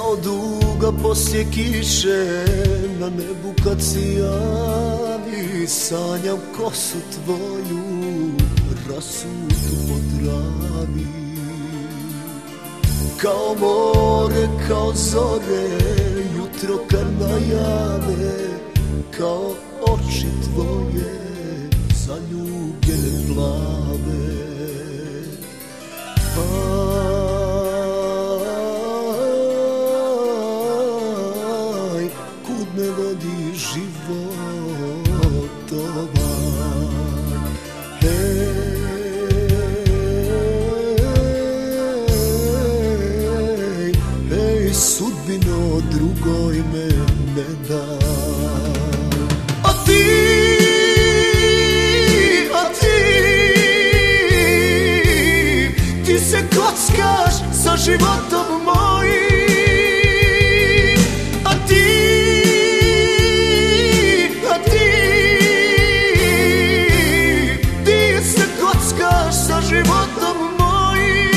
Kao duga poslije kiše na nebu kad si javi, sanjam kosu tvoju rasutu po travi. Kao more, kao zore, jutro kad najave, kao oči tvoje zaljubljene plave. Aj, kud me vodi život ovaj. Hej, sudbino drugoj me ne daj. A ti se kockaš sa životom mojim. A ti se kockaš sa životom mojim.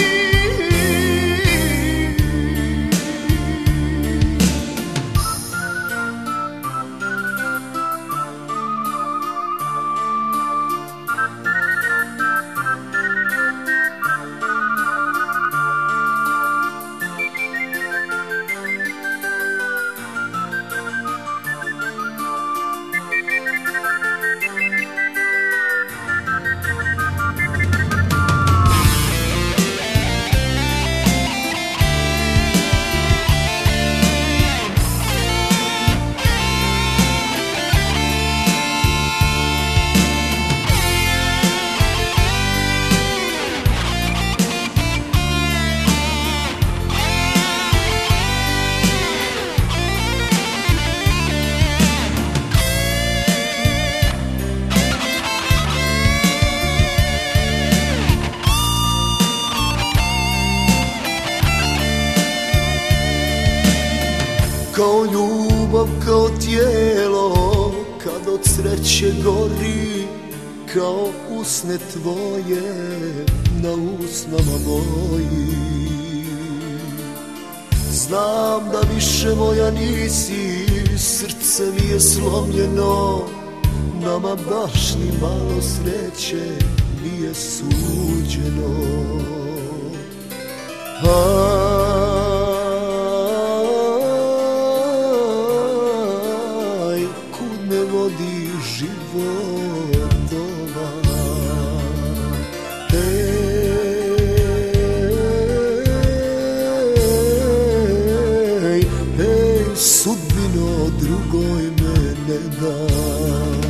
Kao ljubav, kao tijelo, kad od sreće gori, kao usne tvoje na usnama mojim. Znam da više moja nisi, srce mi je slomljeno, nama baš ni malo sreće nije suđeno. Vodi život ovaj. Hej, sudbino drugoj me ne daj.